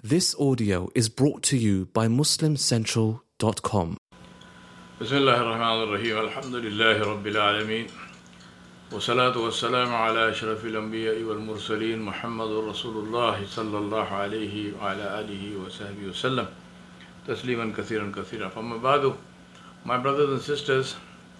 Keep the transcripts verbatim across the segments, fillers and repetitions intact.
This audio is brought to you by muslim central dot com. Bismillahir Rahmanir Rahim. Alhamdulillahi Rabbil Alameen. Wassalatu wassalamu ala ashrafil anbiya'i wal mursaleen Muhammadur Rasulullah sallallahu alayhi wa ala alihi wa sahbihi wa sallam. Tasliman kathiran kathira. Amma ba'du, my brothers and sisters,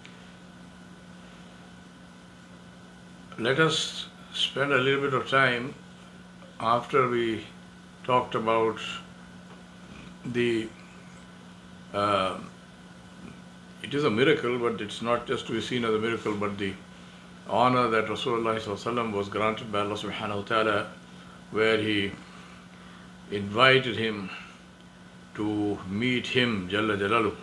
let us spend a little bit of time after we talked about the uh, it is a miracle, but it's not just to be seen as a miracle, but the honor that Rasulullah sallallahu alaihi wasallam was granted by Allah subhanahu wa ta'ala, where he invited him to meet him, Jalla Jalalu.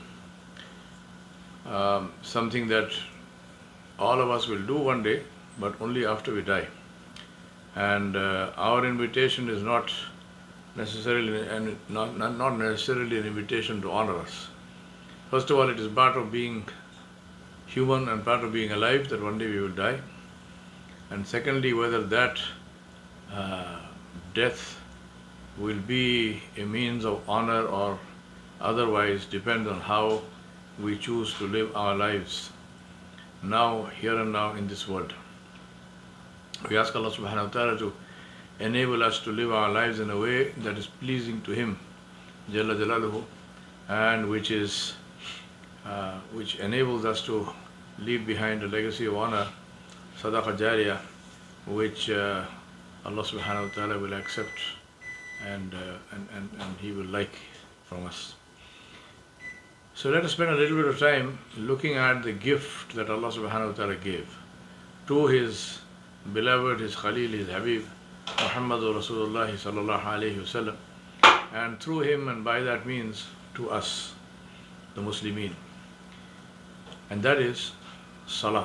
Um, something that all of us will do one day, but only after we die. And uh, our invitation is not necessarily and not, not not necessarily an invitation to honor us. First of all, it is part of being human and part of being alive that one day we will die. And secondly, whether that uh, death will be a means of honor or otherwise depends on how we choose to live our lives now, here and now in this world. We ask Allah subhanahu wa ta'ala to enable us to live our lives in a way that is pleasing to Him, Jalla Jalaluhu, and which is uh, which enables us to leave behind a legacy of honor, Sadaqa Jariyah, which uh, Allah subhanahu wa ta'ala will accept and, uh, and, and, and He will like from us. So let us spend a little bit of time looking at the gift that Allah subhanahu wa ta'ala gave to His beloved, His Khalil, His Habib, Muhammadur Rasulullah sallallahu alayhi wasallam, and through him and by that means to us, the Muslimin. And that is Salah.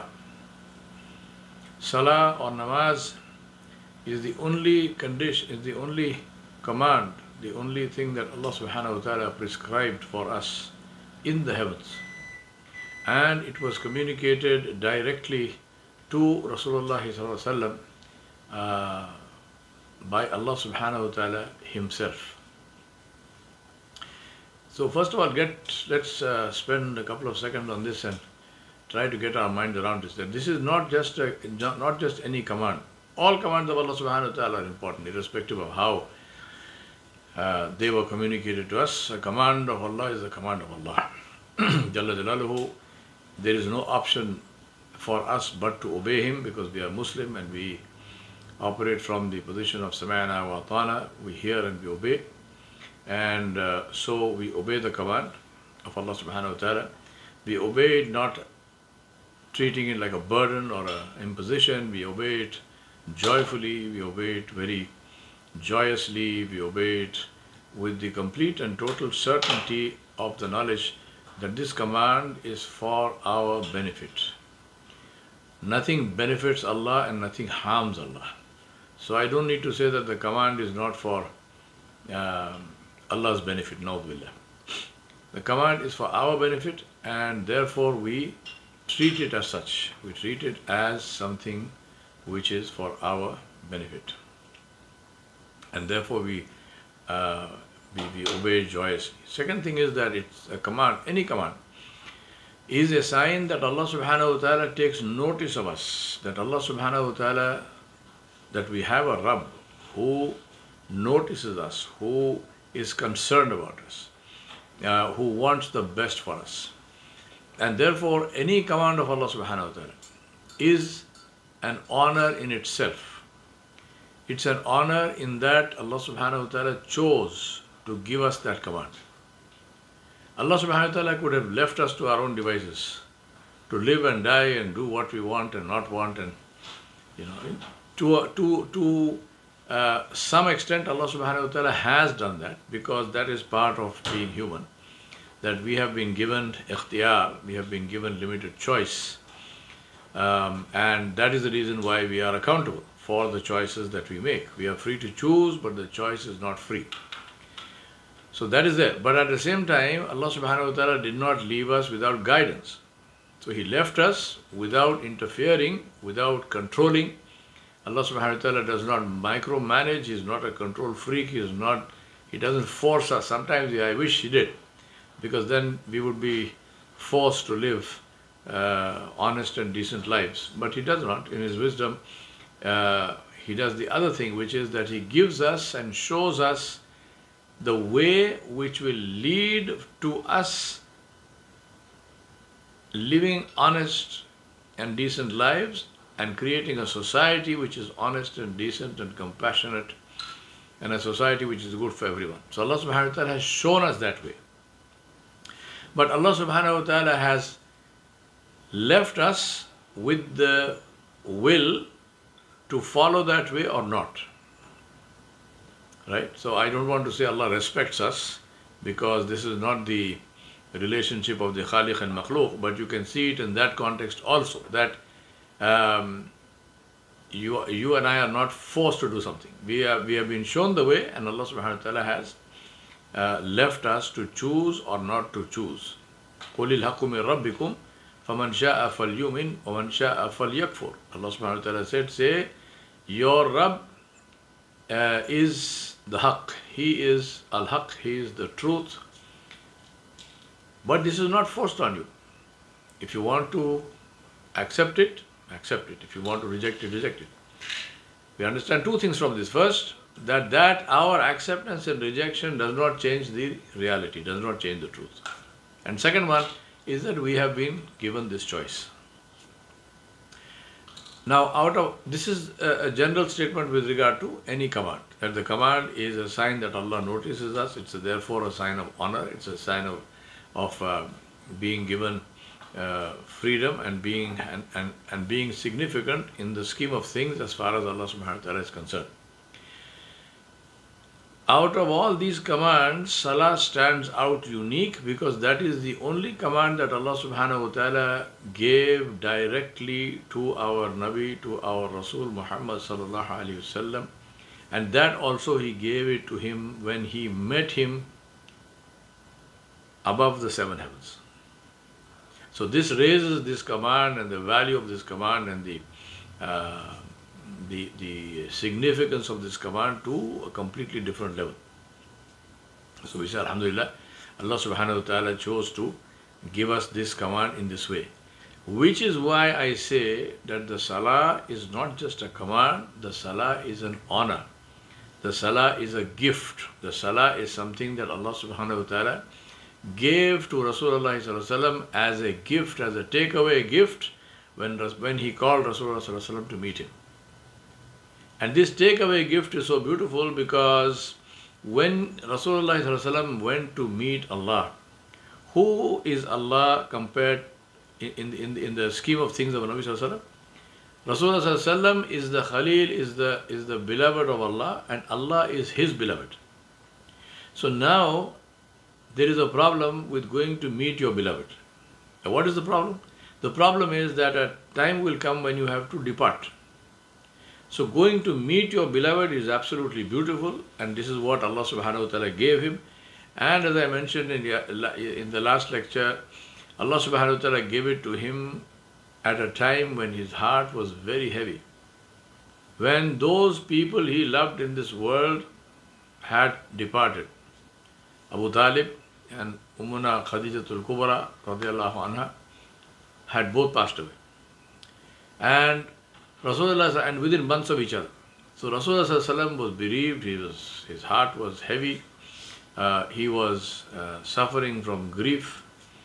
Salah or Namaz is the only condition, is the only command, the only thing that Allah subhanahu wa ta'ala prescribed for us in the heavens. And it was communicated directly to Rasulullah sallallahu alayhi wasallam by Allah subhanahu wa ta'ala Himself. So first of all, get let's uh, spend a couple of seconds on this and try to get our mind around this. That this is not just a, not just any command. All commands of Allah subhanahu wa ta'ala are important, irrespective of how uh, they were communicated to us. A command of Allah is a command of Allah. Jalla Jalaluhu. There is no option for us but to obey Him, because we are Muslim and we operate from the position of Sama'na wa Ata'na. We hear and we obey. And uh, so we obey the command of Allah subhanahu wa ta'ala. We obey it not treating it like a burden or an imposition. We obey it joyfully. We obey it very joyously. We obey it with the complete and total certainty of the knowledge that this command is for our benefit. Nothing benefits Allah and nothing harms Allah. So I don't need to say that the command is not for uh, Allah's benefit, na'udhu. The command is for our benefit, and therefore we treat it as such. We treat it as something which is for our benefit. And therefore we, uh, we, we obey joyously. Second thing is that it's a command, any command, is a sign that Allah subhanahu wa ta'ala takes notice of us, that Allah subhanahu wa ta'ala, that we have a Rabb who notices us, who is concerned about us, uh, who wants the best for us. And therefore any command of Allah subhanahu wa ta'ala is an honor in itself. It's an honor in that Allah subhanahu wa ta'ala chose to give us that command. Allah subhanahu wa ta'ala could have left us to our own devices, to live and die and do what we want and not want, and you know, to to to uh, some extent Allah subhanahu wa ta'ala has done that, because that is part of being human, that we have been given ikhtiyar, we have been given limited choice, um, and that is the reason why we are accountable for the choices that we make. We are free to choose, but the choice is not free. So that is there. But at the same time, Allah subhanahu wa ta'ala did not leave us without guidance. So He left us without interfering, without controlling. Allah subhanahu wa ta'ala does not micromanage. He is not a control freak. He is not, He doesn't force us. Sometimes I wish He did, because then we would be forced to live uh, honest and decent lives. But He does not. In His wisdom, uh, He does the other thing, which is that He gives us and shows us the way which will lead to us living honest and decent lives and creating a society which is honest and decent and compassionate, and a society which is good for everyone. So Allah subhanahu wa ta'ala has shown us that way. But Allah subhanahu wa ta'ala has left us with the will to follow that way or not. Right? So I don't want to say Allah respects us, because this is not the relationship of the Khaliq and Makhluq, but you can see it in that context also, that um, you, you and I are not forced to do something. We, are, we have been shown the way, and Allah subhanahu wa ta'ala has uh, left us to choose or not to choose. قُلِ الْحَقُّ مِنْ رَبِّكُمْ فَمَنْ شَاءَ فَلْيُؤْمِنْ وَمَنْ شَاءَ فَلْيَكْفُرْ. Allah subhanahu wa ta'ala said, say, your Rabb uh, is the Haqq. He is Al-Haqq. He is the truth. But this is not forced on you. If you want to accept it, accept it. If you want to reject it, reject it. We understand two things from this. First, that, that our acceptance and rejection does not change the reality, does not change the truth. And second one is that we have been given this choice. Now, out of this is a, a general statement with regard to any command. That the command is a sign that Allah notices us. It's a, therefore a sign of honor. It's a sign of of uh, being given uh, freedom and being and, and, and being significant in the scheme of things as far as Allah subhanahu wa ta'ala is concerned. Out of all these commands, Salah stands out unique, because that is the only command that Allah subhanahu wa ta'ala gave directly to our Nabi, to our Rasul Muhammad sallallahu alayhi wasallam, and that also He gave it to him when He met him above the seven heavens. So this raises this command and the value of this command and the uh, the, the significance of this command to a completely different level. So we say, Alhamdulillah, Allah subhanahu wa ta'ala chose to give us this command in this way. Which is why I say that the Salah is not just a command, the Salah is an honor. The Salah is a gift. The Salah is something that Allah subhanahu wa ta'ala gave to Rasulullah sallallahu alaihi wasallam as a gift, as a takeaway gift, when, when he called Rasulullah sallallahu alaihi wasallam to meet him. And this takeaway gift is so beautiful, because when Rasulullah sallallahu alaihi wasallam went to meet Allah, who is Allah compared in, in, in, the, in the scheme of things of Nabi sallallahu alaihi wasallam? Rasulullah sallallahu alaihi wasallam is the Khalil, is the, is the beloved of Allah, and Allah is His beloved. So now, there is a problem with going to meet your beloved. And what is the problem? The problem is that a time will come when you have to depart. So going to meet your beloved is absolutely beautiful, and this is what Allah subhanahu wa ta'ala gave him. And as I mentioned in the, in the last lecture, Allah subhanahu wa ta'ala gave it to him at a time when his heart was very heavy. When those people he loved in this world had departed. Abu Talib and Ummuna Khadijatul Kubra radiallahu anha had both passed away. And Rasulullah, and within months of each other. So Rasulullah was bereaved, he was, his heart was heavy, uh, he was uh, suffering from grief.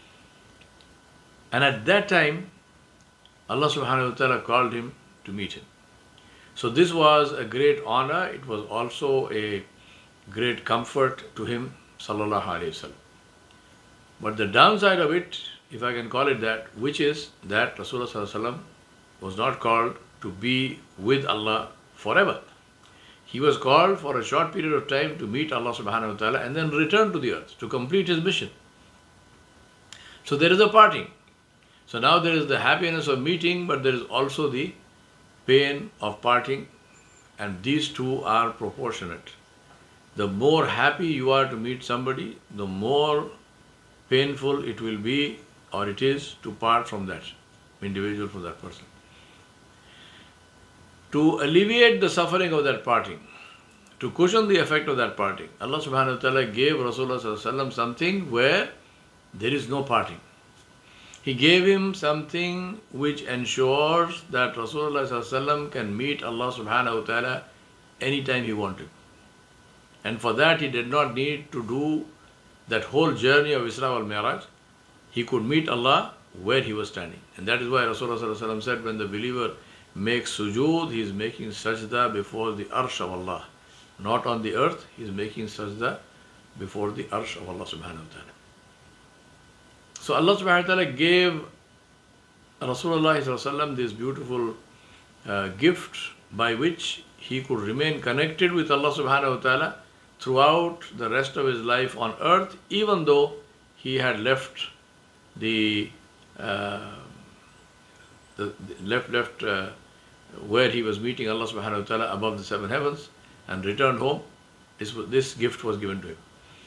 And at that time, Allah subhanahu wa ta'ala called him to meet him. So this was a great honor, it was also a great comfort to him, sallallahu alayhi wa sallam. But the downside of it, if I can call it that, which is that Rasulullah sallallahu alayhi wa sallam was not called to be with Allah forever. He was called for a short period of time to meet Allah subhanahu wa ta'ala and then return to the earth to complete his mission. So there is a parting. So now there is the happiness of meeting, but there is also the pain of parting, and these two are proportionate. The more happy you are to meet somebody, the more painful it will be, or it is, to part from that individual, from that person. To alleviate the suffering of that parting, to cushion the effect of that parting, Allah subhanahu wa ta'ala gave Rasulullah sallallahu alaihi wasallam something where there is no parting. He gave him something which ensures that Rasulullah sallallahu alaihi wasallam can meet Allah subhanahu wa ta'ala anytime he wanted. And for that he did not need to do that whole journey of Isra wal Mi'raj. He could meet Allah where he was standing. And that is why Rasulullah sallallahu alaihi wasallam said, when the believer makes sujood, he is making sajda before the arsh of Allah. Not on the earth, he is making sajda before the arsh of Allah subhanahu wa ta'ala. So Allah subhanahu wa ta'ala gave Rasulullah sallallahu alaihi wasallam this beautiful uh, gift by which he could remain connected with Allah subhanahu wa ta'ala throughout the rest of his life on earth, even though he had left the, uh, the, the left left uh, where he was meeting Allah subhanahu wa ta'ala above the seven heavens and returned home. This, this gift was given to him.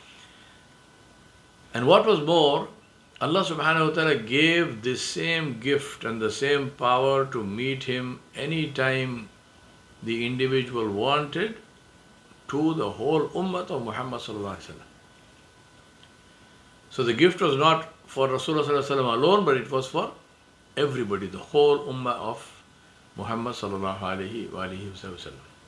And what was more, Allah subhanahu wa ta'ala gave this same gift and the same power to meet him anytime the individual wanted to the whole ummah of Muhammad sallallahu alaihi wasallam. So the gift was not for Rasulullah sallallahu alaihi wasallam alone, but it was for everybody, the whole ummah of Muhammad sallallahu alaihi wasallam.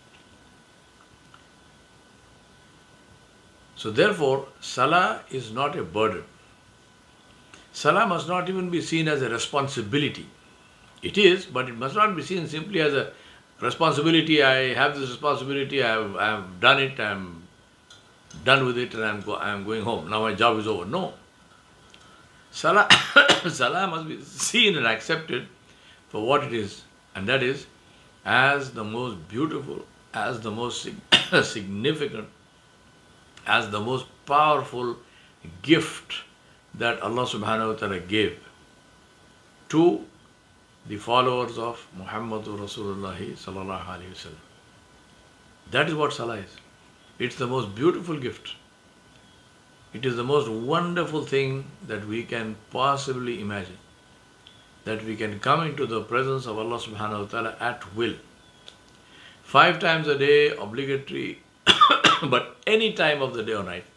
So therefore, salah is not a burden. Salah must not even be seen as a responsibility. It is, but it must not be seen simply as a responsibility. I have this responsibility, I have, I have done it, I am done with it, and I am, go, I am going home. Now my job is over. No. Salah, salah must be seen and accepted for what it is, and that is as the most beautiful, as the most significant, as the most powerful gift that Allah subhanahu wa ta'ala gave to the followers of Muhammadur Rasulullah sallallahu alaihi wasallam. That is what salah is. It's the most beautiful gift. It is the most wonderful thing that we can possibly imagine. That we can come into the presence of Allah subhanahu wa ta'ala at will. Five times a day, obligatory, but any time of the day or night.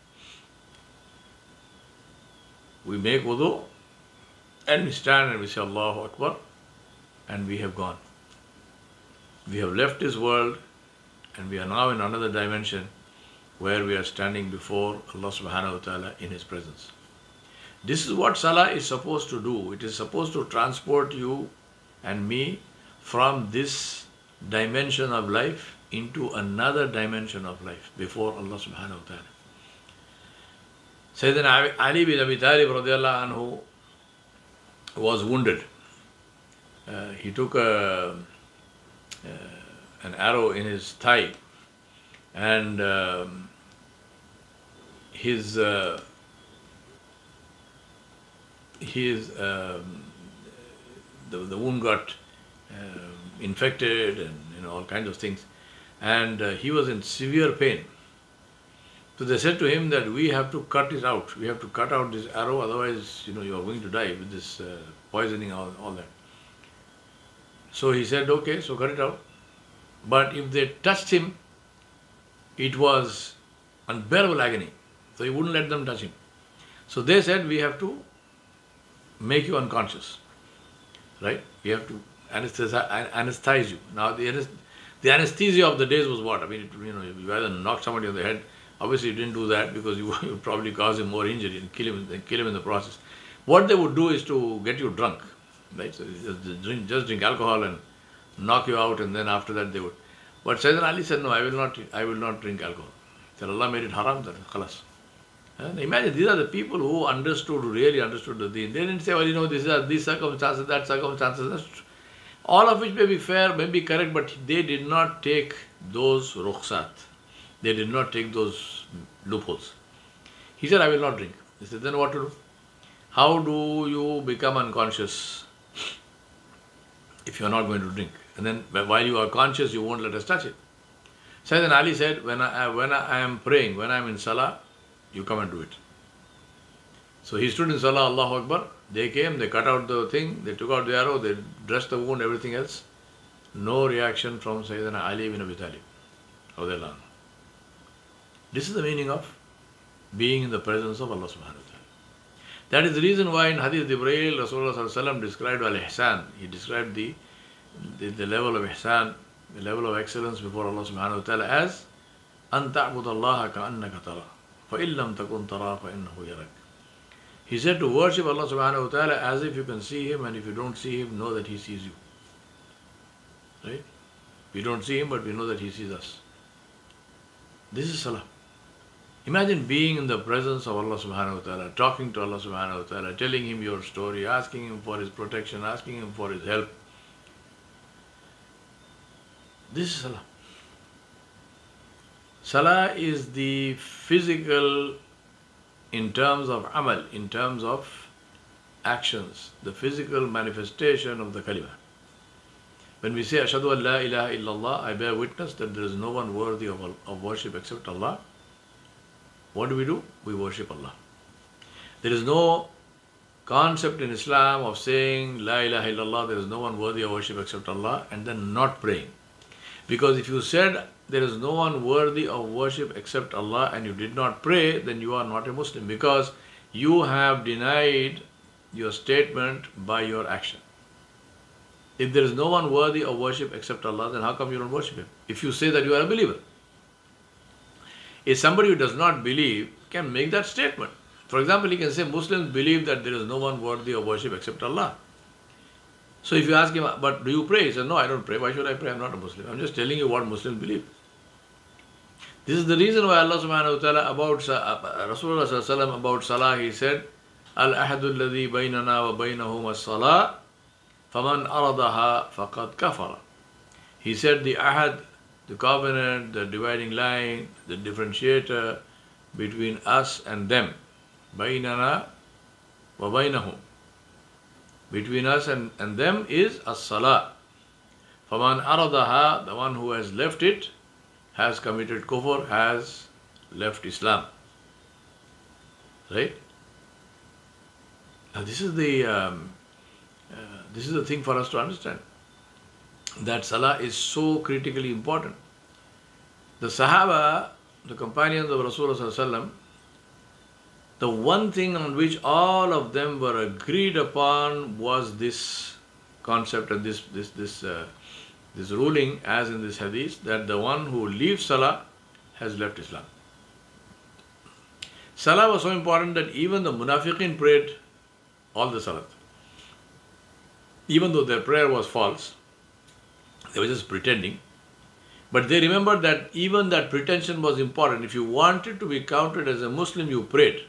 We make wudu and we stand and we say Allahu Akbar, and we have gone. We have left this world and we are now in another dimension where we are standing before Allah subhanahu wa ta'ala in His presence. This is what salah is supposed to do. It is supposed to transport you and me from this dimension of life into another dimension of life before Allah subhanahu wa ta'ala. Sayyidina Ali bin Abi Talib radiallahu anhu was wounded. Uh, he took a, uh, an arrow in his thigh, and um, his uh, his um, the, the wound got uh, infected and you know all kinds of things, and uh, he was in severe pain. So they said to him that we have to cut it out. We have to cut out this arrow, otherwise you know you are going to die with this uh, poisoning all, all that. So he said, okay, so cut it out. But if they touched him, it was unbearable agony. So he wouldn't let them touch him. So they said, we have to make you unconscious, right? We have to anesthetize, anesthetize you. Now the, the anesthesia of the days was what? I mean, it, you know, you either knock somebody on the head. Obviously you didn't do that because you would probably cause him more injury and kill him, and kill him in the process. What they would do is to get you drunk. Right? So just drink, just drink alcohol and knock you out, and then after that they would. But Sayyidina Ali said, no, I will not I will not drink alcohol. Said Allah made it haram, then khalas. And imagine, these are the people who understood, who really understood the deen. They didn't say, well, you know, these are these circumstances, that circumstances. That's all of which may be fair, may be correct, but they did not take those rukhsat. They did not take those loopholes. He said, I will not drink. He said, then what to do? How do you become unconscious if you are not going to drink? And then while you are conscious, you won't let us touch it. Sayyidina Ali said, when I, when I am praying, when I am in salah, you come and do it. So he stood in salah, Allahu Akbar. They came, they cut out the thing, they took out the arrow, they dressed the wound, everything else. No reaction from Sayyidina Ali bin Abi Talib. This is the meaning of being in the presence of Allah subhanahu wa ta'ala. That is the reason why in Hadith Jibreel, Rasulullah sallallahu alaihi wasallam described al-ihsan. He described the, the, the level of ihsan, the level of excellence before Allah subhanahu wa ta'ala as أَن تَعْبُدَ اللَّهَ كَأَنَّكَ تَرَى فَإِن لَمْ تَكُنْ تَرَى فَإِنَّهُ يَرَكَ. He said to worship Allah subhanahu wa ta'ala as if you can see Him, and if you don't see Him, know that He sees you. Right? We don't see Him, but we know that He sees us. This is salah. Imagine being in the presence of Allah subhanahu wa ta'ala, talking to Allah subhanahu wa ta'ala, telling Him your story, asking Him for His protection, asking Him for His help. This is salah. Salah is the physical, in terms of amal, in terms of actions, the physical manifestation of the kalima. When we say, Ashhadu an la ilaha illallah, I bear witness that there is no one worthy of, of worship except Allah. What do we do? We worship Allah. There is no concept in Islam of saying, La ilaha illallah, there is no one worthy of worship except Allah, and then not praying. Because if you said, there is no one worthy of worship except Allah, and you did not pray, then you are not a Muslim, because you have denied your statement by your action. If there is no one worthy of worship except Allah, then how come you don't worship Him? If you say that you are a believer. If somebody who does not believe can make that statement. For example, he can say, Muslims believe that there is no one worthy of worship except Allah. So if you ask him, but do you pray? He says, no, I don't pray. Why should I pray? I'm not a Muslim. I'm just telling you what Muslims believe. This is the reason why Allah subhanahu wa ta'ala about Rasulullah sallallahu alaihi wasallam about salah, he said, Al-ahadu alladhi baynana wa baynahum as-salah, faman aradaha faqad kafara. He said the ahad, the covenant, the dividing line, the differentiator between us and them, baynana wa baynahum, between us and, and them is as-salah. Faman aradaha, the one who has left it, has committed kufr, has left Islam. Right? Now this is the um, uh, this is the thing for us to understand. That salah is so critically important. The Sahaba, the companions of Rasulullah sallallahu alaihi wasallam, the one thing on which all of them were agreed upon was this concept and this this this uh, this ruling, as in this hadith, that the one who leaves salah has left Islam. Salah was so important that even the munafiqin prayed all the salat. Even though their prayer was false, they were just pretending. But they remembered that even that pretension was important. If you wanted to be counted as a Muslim, you prayed.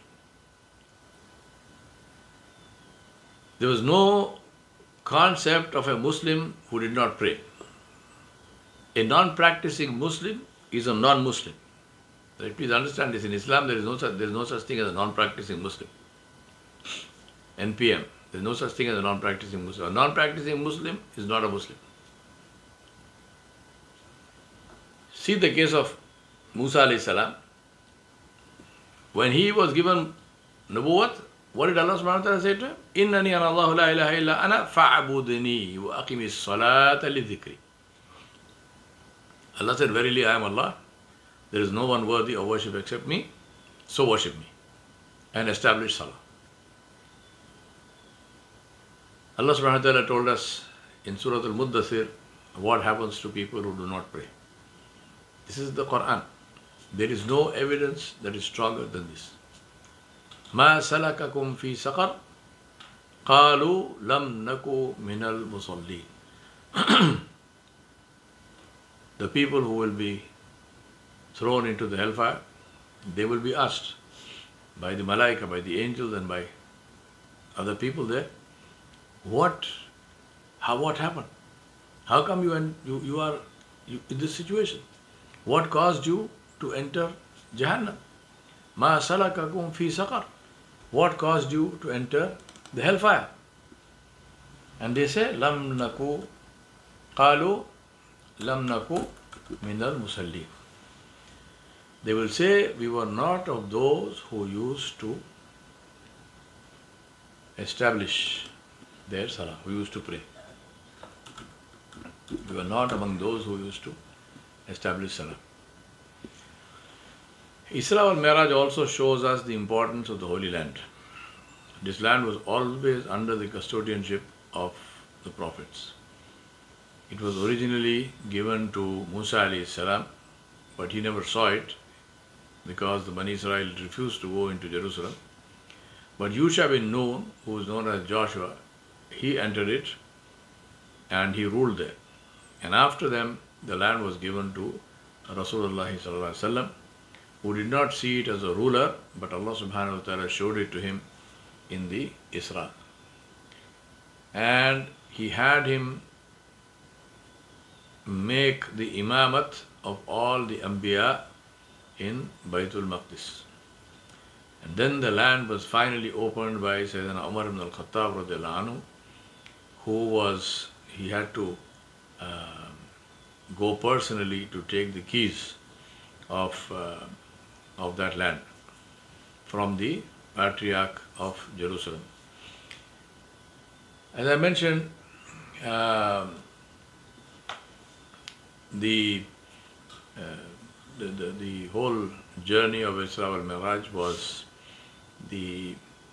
There was no concept of a Muslim who did not pray. A non-practicing Muslim is a non-Muslim. Right? Please understand this. In Islam, there is no such, there is no such thing as a non-practicing Muslim. N P M. There is no such thing as a non-practicing Muslim. A non-practicing Muslim is not a Muslim. See the case of Musa alayhi salam. When he was given nubuwwat, what did Allah subhanahu wa ta'ala say to him? Innani ana Allahu la ilaha illa ana fa'budni wa aqimis salata li dhikri. Allah said, verily I am Allah. There is no one worthy of worship except me. So worship me and establish salah. Allah subhanahu wa ta'ala told us in Surah Al-Muddathir what happens to people who do not pray. This is the Quran. There is no evidence that is stronger than this. مَا سَلَكَكُمْ فِي سَقَرٍ قَالُوا لَمْ نَكُ مِنَ الْمُصَلِّينَ. The people who will be thrown into the hellfire, they will be asked by the malaika, by the angels and by other people there, what, how, what happened? How come you, and you, you are you, in this situation? What caused you to enter Jahannam? مَا سَلَكَكُمْ فِي سَقَرٍ. What caused you to enter the hellfire? And they say, لَمْ نَكُ قَالُوا لَمْ نَكُ مِنَ الْمُسَلِّينَ. They will say, we were not of those who used to establish their salah, who used to pray. We were not among those who used to establish salah. Isra al Miraj also shows us the importance of the Holy Land. This land was always under the custodianship of the prophets. It was originally given to Musa alayhi salam, but he never saw it because the Bani Israel refused to go into Jerusalem. But Yusha bin Nun, who is known as Joshua, he entered it and he ruled there. And after them, the land was given to Rasulullah sallallahu alaihi wasallam, who did not see it as a ruler, but Allah subhanahu wa ta'ala showed it to him in the Isra. And he had him make the imamat of all the Anbiya in Baytul Maqdis. And then the land was finally opened by Sayyidina Umar ibn al-Khattab radiallahu anhu, who was, he had to uh, go personally to take the keys of, uh, of that land from the Patriarch of Jerusalem. As I mentioned, uh, the, uh, the, the the whole journey of Isra al-Miraj was the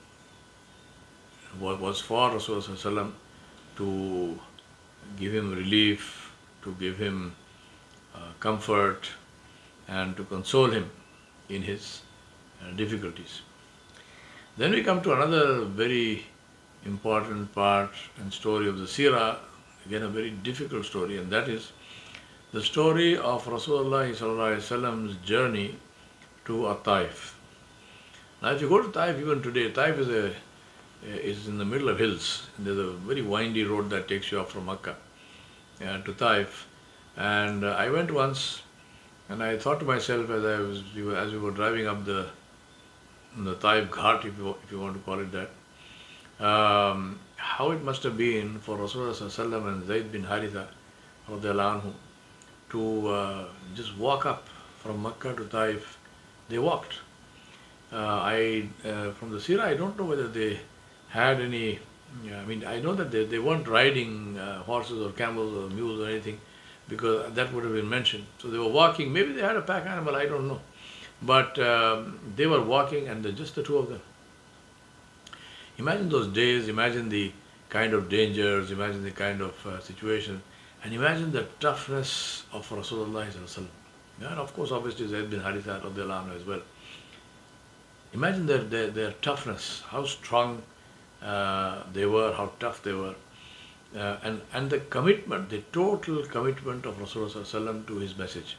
was for Rasulullah to give him relief, to give him uh, comfort, and to console him in his uh, difficulties. Then we come to another very important part and story of the Sirah, again a very difficult story, and that is the story of Rasulullah sallallahu alaihi wasallam's journey to Taif. Now, if you go to Taif even today, Taif is a is in the middle of hills. There's a very windy road that takes you up from Makkah uh, to Taif. And uh, I went once, and I thought to myself as I was we were, as we were driving up the the Taif Ghat, if you if you want to call it that, um, how it must have been for Rasulullah sallallahu alaihi wasallam and Zayd bin Haritha radiallahu anhu to uh, just walk up from Makkah to Taif. They walked. Uh, I uh, from the Sirah, I don't know whether they had any. I mean, I know that they, they weren't riding uh, horses or camels or mules or anything, because that would have been mentioned. So they were walking. Maybe they had a pack animal. I don't know, but um, they were walking, and just the two of them. Imagine those days. Imagine the kind of dangers. Imagine the kind of uh, situation, and imagine the toughness of Rasulullah sallallahu alaihi wasallam. And of course, obviously, Zayd bin Haritha radiallahu anhu as well. Imagine their, their, their toughness, how strong uh, they were, how tough they were, uh, and, and the commitment, the total commitment of Rasulullah to his message.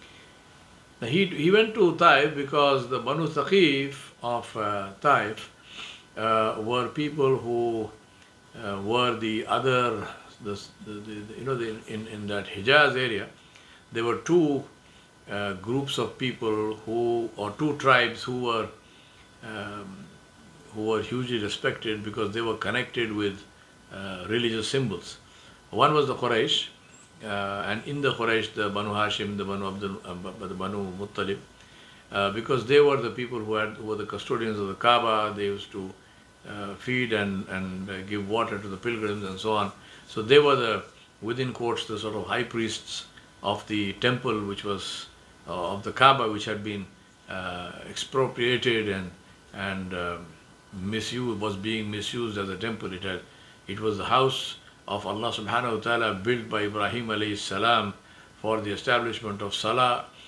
Now he, he went to Taif because the Banu Thaqif of uh, Taif uh, were people who uh, were the other, the, the, the, you know, the, in, in that Hijaz area, there were two uh, groups of people who, or two tribes who were Um, who were hugely respected because they were connected with uh, religious symbols. One was the Quraysh, uh, and in the Quraysh, the Banu Hashim, the Banu Abdul, uh, the Banu Muttalib, uh, because they were the people who had who were the custodians of the Kaaba. They used to uh, feed and and uh, give water to the pilgrims and so on. So they were the, within quotes, the sort of high priests of the temple, which was uh, of the Kaaba, which had been uh, expropriated and and uh, misused, was being misused as a temple. It had, it was the house of Allah subhanahu wa ta'ala built by Ibrahim alayhi salam for the establishment of Salah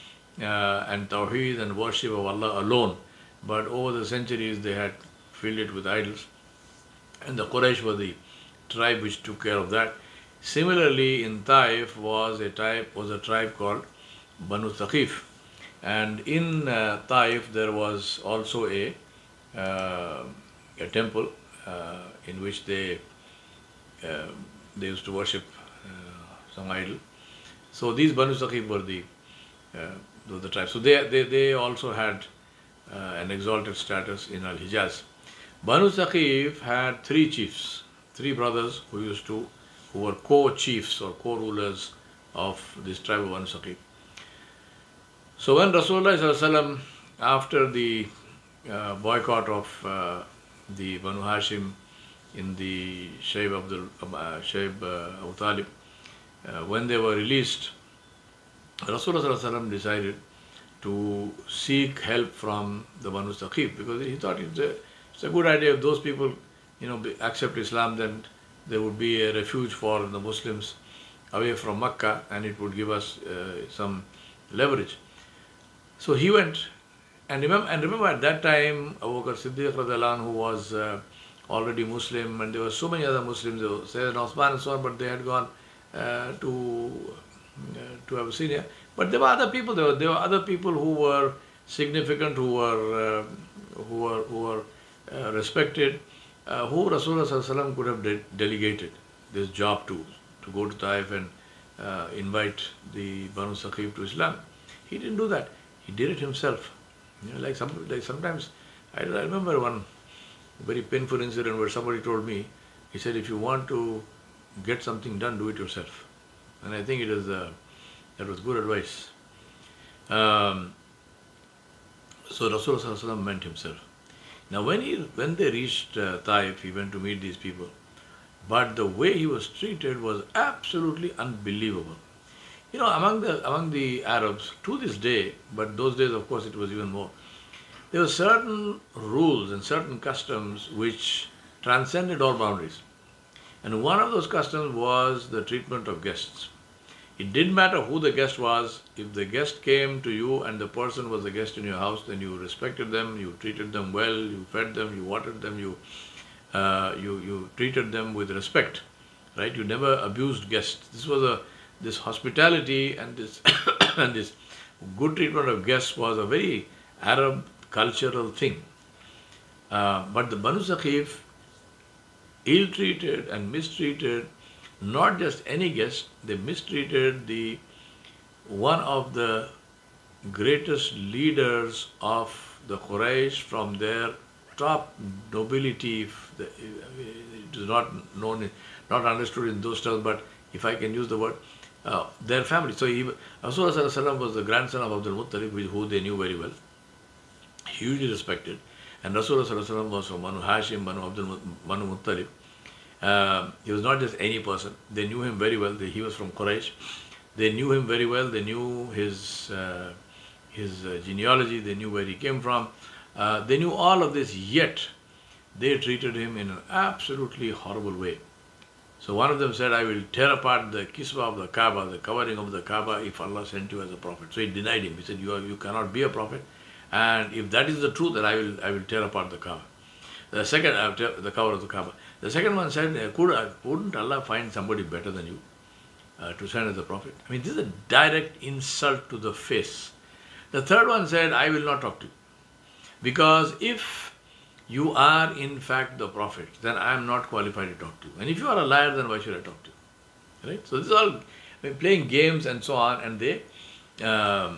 uh, and Tawheed and worship of Allah alone. But over the centuries they had filled it with idols, and the Quraysh were the tribe which took care of that. Similarly, in Taif was a tribe was a tribe called Banu Thaqif, and in uh, Taif there was also a Uh, a temple uh, in which they uh, they used to worship uh, some idol. So these Banu Thaqif were the uh, were the tribes. So they they they also had uh, an exalted status in Al Hijaz. Banu Thaqif had three chiefs, three brothers who used to who were co-chiefs or co-rulers of this tribe of Banu Thaqif. So when Rasulullah sallallahu alaihi wasallam, after the Uh, boycott of uh, the Banu Hashim in the Shaib Abdul uh, Shaib uh, Abu Talib, uh, when they were released, Rasulullah sallallahu alaihi wasallam decided to seek help from the Banu Saqif, because he thought it's a, it's a good idea if those people, you know, be- accept Islam, then there would be a refuge for the Muslims away from Makkah, and it would give us uh, some leverage. So he went, and remember, and remember at that time, Abu Bakr Siddiq radiallahu anhu was uh, already Muslim, and there were so many other Muslims, Sayyidina Osman and so on, but they had gone uh, to uh, to Abyssinia. But there were other people. There were there were other people who were significant, who were uh, who were who were uh, respected, uh, who Rasulullah sallallahu alaihi wasallam could have de- delegated this job to to go to Taif and uh, invite the Banu Saqif to Islam. He didn't do that. He did it himself. You know, like some like sometimes I, I remember one very painful incident where somebody told me, he said, if you want to get something done, do it yourself. And I think it is uh, that was good advice. Um, so Rasulullah sallallahu alaihi wasallam went himself. Now when he when they reached uh, Taif, he went to meet these people. But the way he was treated was absolutely unbelievable. You know, among the among the Arabs to this day, but those days of course it was even more, there were certain rules and certain customs which transcended all boundaries. And one of those customs was the treatment of guests. It didn't matter who the guest was. If the guest came to you and the person was the guest in your house, then you respected them, you treated them well, you fed them, you watered them, you uh, you you treated them with respect, right? You never abused guests. This was a this hospitality and this and this good treatment of guests was a very Arab cultural thing. Uh, but the Banu Saqif ill-treated and mistreated not just any guest, they mistreated the one of the greatest leaders of the Quraysh from their top nobility. If the, it is not known, not understood in those terms, but if I can use the word, uh, their family. So he, Rasulullah was the grandson of Abdul Muttalib, who they knew very well, hugely respected. And Rasulullah was from Banu Hashim, Banu Abdul Banu Muttalib. Uh, he was not just any person. They knew him very well. He was from Quraysh. They knew him very well. They knew his uh, his uh, genealogy. They knew where he came from. Uh, they knew all of this, yet they treated him in an absolutely horrible way. So one of them said, I will tear apart the kiswa of the Kaaba, the covering of the Kaaba, if Allah sent you as a prophet. So he denied him. He said, you, are, you cannot be a prophet. And if that is the truth, then I will I will tear apart the Kaaba. The second, uh, the cover of the Kaaba. The second one said, Could, uh, couldn't Allah find somebody better than you uh, to send as a prophet? I mean, this is a direct insult to the face. The third one said, I will not talk to you. Because if you are in fact the prophet, then I am not qualified to talk to you. And if you are a liar, then why should I talk to you? Right? So this is all I mean, playing games and so on, and they um,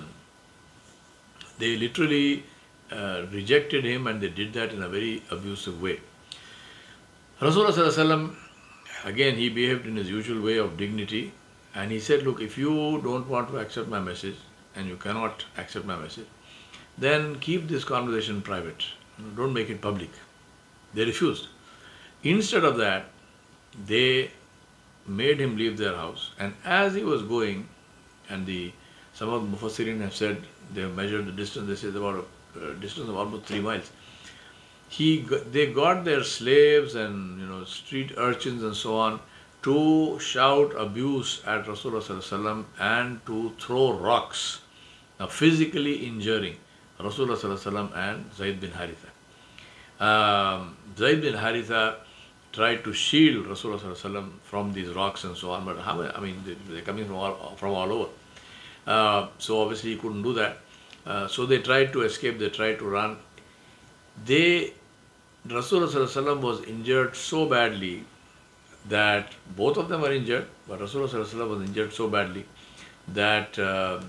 they literally uh, rejected him, and they did that in a very abusive way. Rasulullah sallallahu alaihi wasallam, again, he behaved in his usual way of dignity, and he said, look, if you don't want to accept my message, and you cannot accept my message, then keep this conversation private. Don't make it public. They refused. Instead of that, they made him leave their house, and as he was going, and the some of the Mufassirin have said, they have measured the distance, they say it's about a distance of almost three miles. He, they got their slaves and, you know, street urchins and so on to shout abuse at Rasulullah sallallahu alaihi wasallam and to throw rocks, now physically injuring Rasulullah sallallahu alaihi wasallam and Zayd bin Haritha. Um, Zayd bin Haritha tried to shield Rasulullah sallallahu alaihi wasallam from these rocks and so on, but how, I mean, they, they're coming from all, from all over. Uh, so obviously he couldn't do that. Uh, so they tried to escape, they tried to run. They, Rasulullah sallallahu alaihi wasallam was injured so badly that both of them were injured, but Rasulullah sallallahu alaihi wasallam was injured so badly that uh,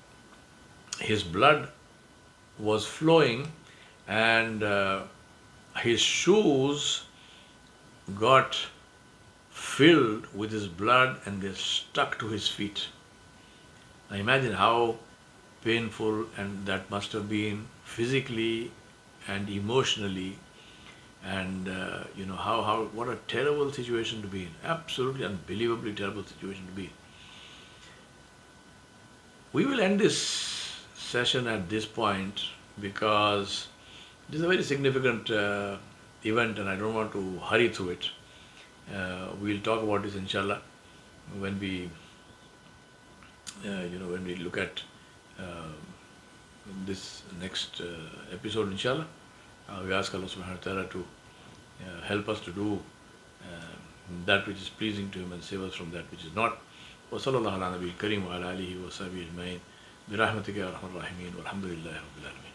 his blood was flowing, and uh, his shoes got filled with his blood and they stuck to his feet. Now imagine how painful and that must have been physically and emotionally, and uh, you know how, how what a terrible situation to be in. Absolutely unbelievably terrible situation to be in. We will end this session at this point because this is a very significant uh, event and I don't want to hurry through it. Uh, we'll talk about this inshallah when we, uh, you know, when we look at uh, this next uh, episode inshallah. Uh, we ask Allah subhanahu wa ta'ala to uh, help us to do uh, that which is pleasing to Him and save us from that which is not. Wa sallallahu ala nabiyil kareem wa ala alihi wa sahbihi ajma'in bi rahmatika ya arhamar rahimin walhamdulillahi rabbil alamin.